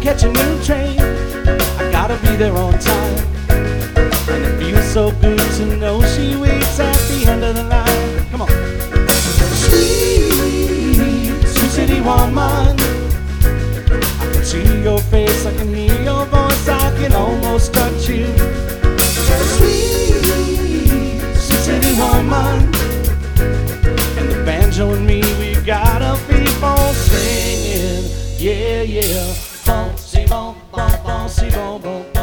catch a new train. I gotta be there on time. And it feels so good to know she waits at the end of the line. Come on. Sweet, sweet city woman, I can see your face, I can hear your voice, I can almost touch you. Sweet, sweet city woman, and the banjo and me, we gotta keep on singing. Yeah, yeah. Bon, si bon, bon, bon, si bon, bon, bon.